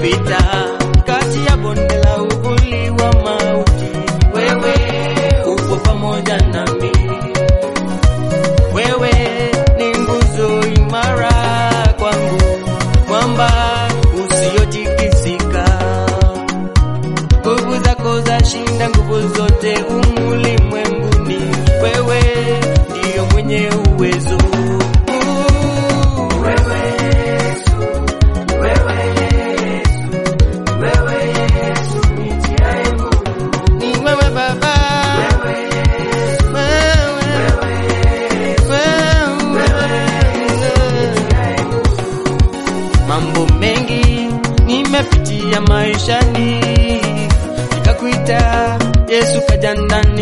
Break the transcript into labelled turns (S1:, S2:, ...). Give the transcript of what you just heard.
S1: Nikipita kati ya bonde la uvuli wa mauti, wewe upo pamoja nami. Wewe ni nguzo imara kwangu, mwamba usiotikisika. Nguvu zako zashinda nguvu zote ulimwenguni. Wewe ndiyo mwenye uwezo. Mambo mengi nimepitia maishani, nikakuita Yesu kaja ndani